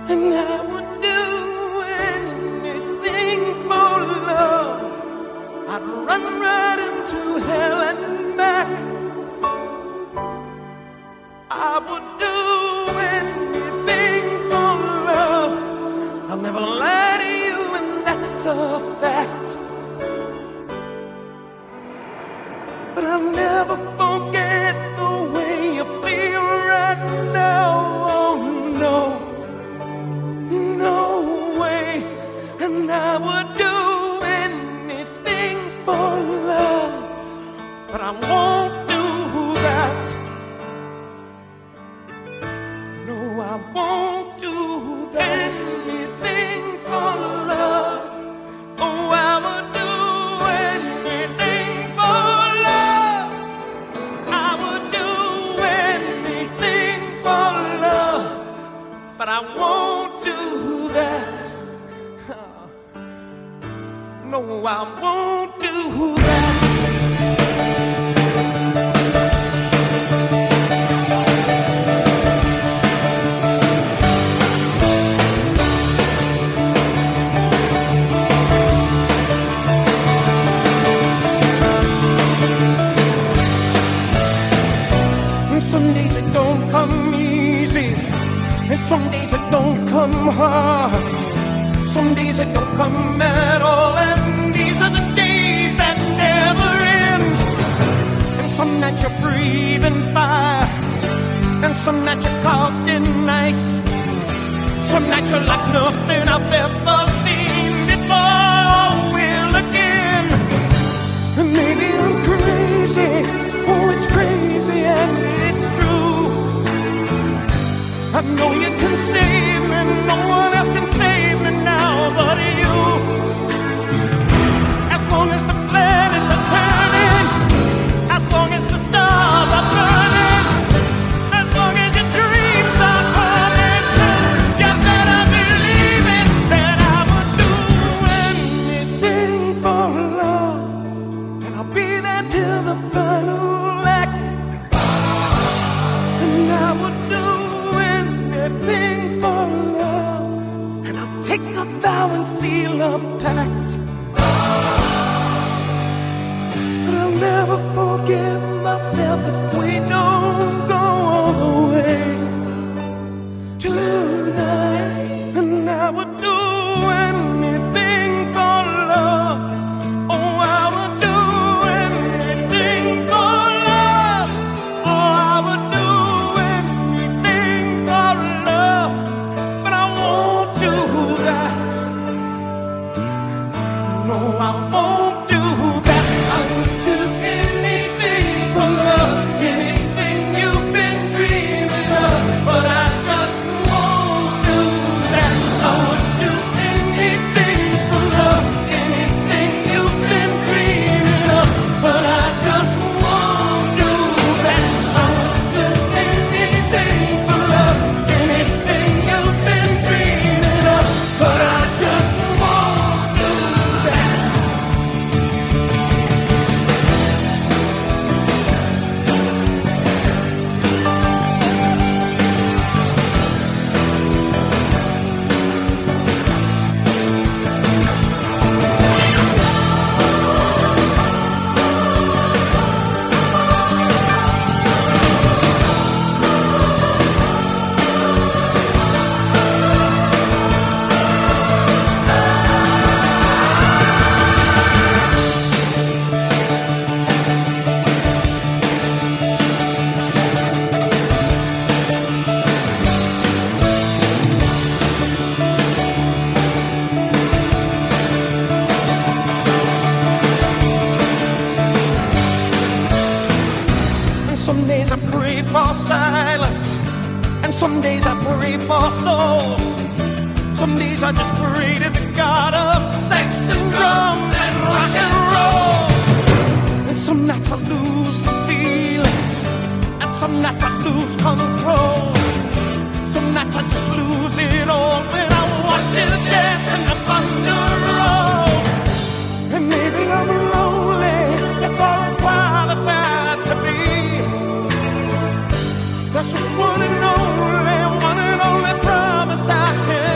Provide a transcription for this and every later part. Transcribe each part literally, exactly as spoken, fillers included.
And I would do anything for love. I'd run right into hell and back. I would do anything for love. I'll never lie to you, and that's a fact. But I'll never forget the way you feel right now. Oh no, no way. And I would do anything for love, but I won't do that. No, I won't do that. Anything for love. Oh, I would do anything for love. I would do anything for love, but I won't do that. No, I won't do that. Some days it don't come easy, and some days it don't come hard. Some days it don't come at all, and these are the days that never end. And some nights you're breathing fire, and some nights you're caught in ice. Some nights you're like nothing I've ever seen before. Will again, and maybe I'm crazy. Oh, it's crazy and it's true. I know you can save me, no one else can save me now but you. As long as the planets are turning, as long as the stars are burning, as long as your dreams are coming true, you better believe it, that I would do anything for love. And I'll be there till the final. I would do anything for love, and I'll take a vow and seal a pact. But I'll never forgive myself if we don't go all the way tonight. And I would do anything for love. Oh, I would do anything for love. Oh, I would do I won't do that. I would do anything for love, anything you've been dreaming of, but I just won't do that. I would do anything for love, anything you've been dreaming of, but I just won't do that. I would do anything for love, anything you've been dreaming of, but I just some days I pray for silence, and some days I pray for soul. Some days I just pray to the God of sex and drums and rock and roll. And some nights I lose the feeling, and some nights I lose control. Some nights I just lose it all when I watch you dance and the thunder rolls. And maybe I'm lonely, that's all I'm qualified to be. That's just one and only, one and only promise I can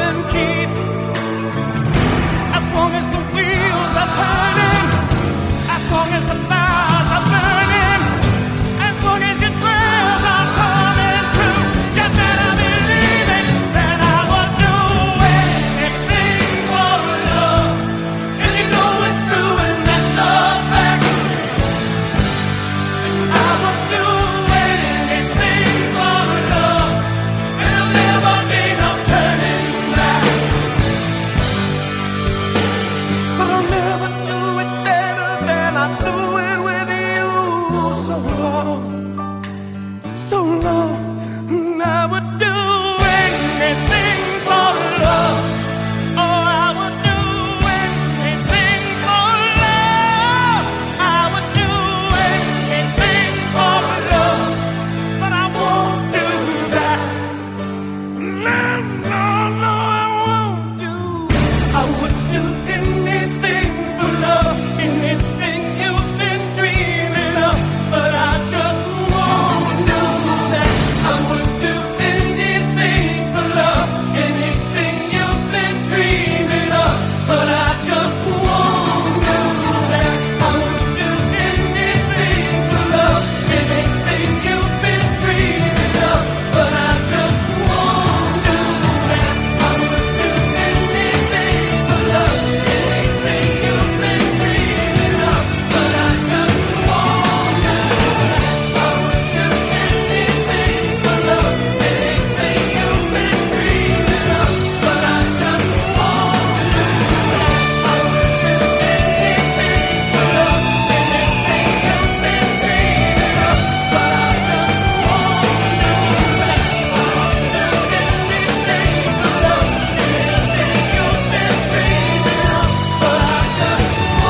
so long, and I would do anything for love. Oh, I would do anything for love. I would do anything for love, but I won't do that. No, no, no, I won't do. I would do anything for love, anything you've been dreaming of, but I just won't do that. I would do anything for love, anything you've been dreaming of, but I just won't do that. I would do anything for love, anything you've been dreaming of, but I just won't do that. I would do anything for love, anything you've been dreaming of, but I just won't do that. I would do anything for love, anything you've been dreaming of, but I just won't do that. I would do anything for love, anything you've been dreaming of, but I just won't do that. I would do anything for love, anything you've been dreaming of, but I just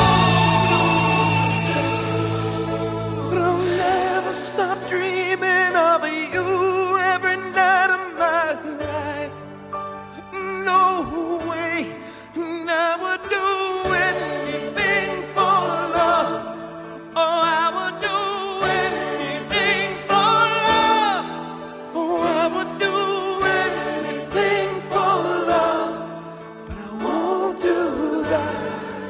won't. But I'll never stop dreaming of you every night of my life. No way, and I would do anything for love. Oh, I would do anything for love. Oh, I would do anything for love, but I won't do that.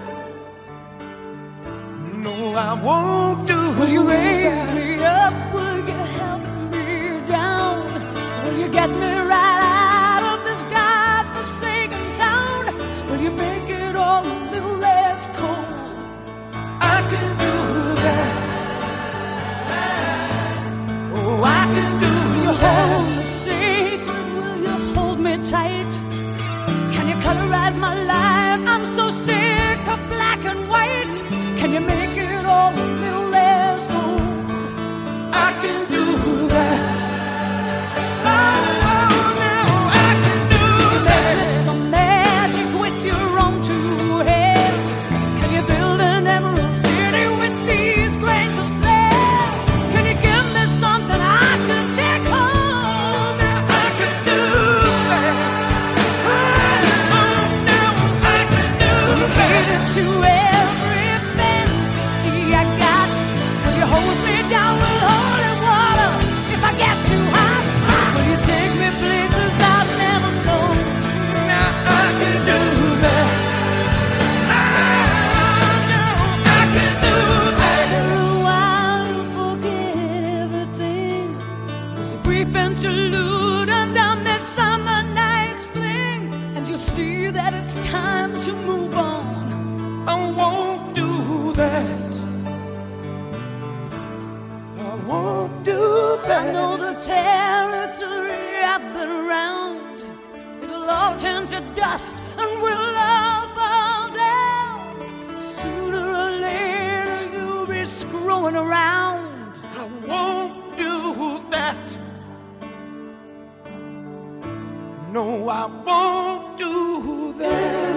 No, I won't do. Will you raise me up? Will you help me down? Will you get me right out of this godforsaken town? Will you make it all a little less cold? I can do that. Oh, I can do Will you that. hold me sacred? Will you hold me tight? Can you colorize my life? I'm so sick of black and white. Can you make it all a little less old? I can do that. Oh, no, I can do that. There's some magic with your own two hands. Can you build an emerald city with these grains of sand? Can you give me something I can take home? I can do that. Oh, no, I can do Will you that. cater to every fantasy I got? Will you hose me down with holy water if I get too hot? Will you take me places I've never known? Now I can do that. Oh, no, I can do that. After a while, you forget everything. There's a brief interlude under Midsummer Night's Fling, and you see that it's time to move on. I won't do that. I won't do that. I know the territory I've been around. It'll all turn to dust and we'll all fall down. Sooner or later you'll be screwing around. I won't do that. No, I won't do that.